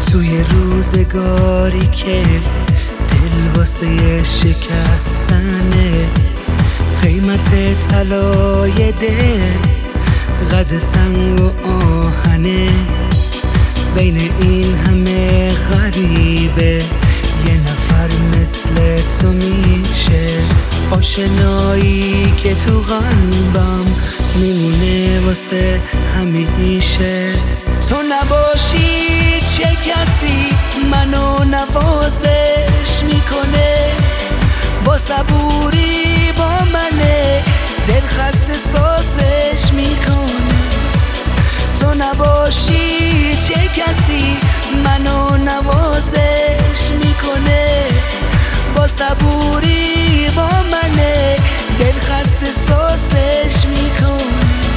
توی روزگاری که دل واسه شکستنه، قیمت طلای دل قد سنگ و آهنه. بین این همه غریبه یه نفر مثل تو میشه، آشنایی که تو قلبم میمونه واسه همیشه. تو نباشی چه کسی منو نوازش میکنه، با صبوری با منه دل خسته سازش میکنه. تو نباشی چه کسی منو نوازش میکنه، با صبوری با منه دل خسته سازش میکنه.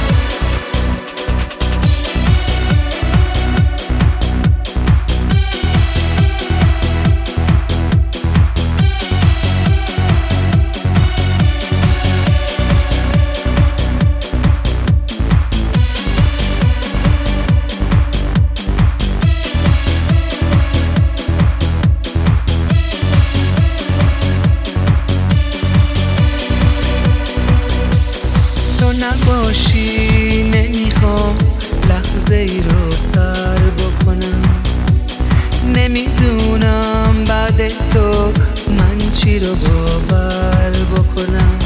نباشی نمیخوام لحظه ای رو سر بکنم، نمیدونم بعد تو من چی رو باور بکنم.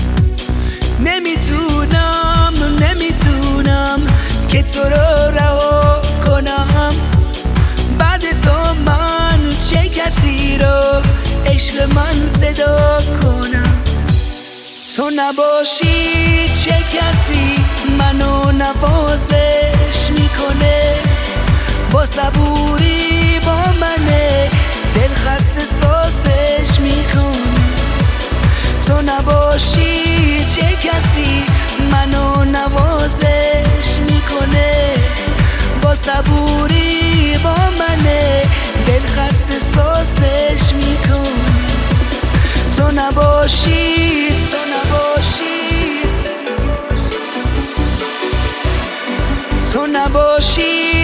نمیتونم که تو رو رها کنم، بعد تو من چه کسی رو عشق من صدا کنم. تو نباشی چه کسی منو نوازش میکنه، با صبوری با منه دل خسته سازش میکنه. تو نباشی چه کسی منو نوازش میکنه، با صبوری با منه دل خسته سازش میکنه. تو نباشی تو نباشی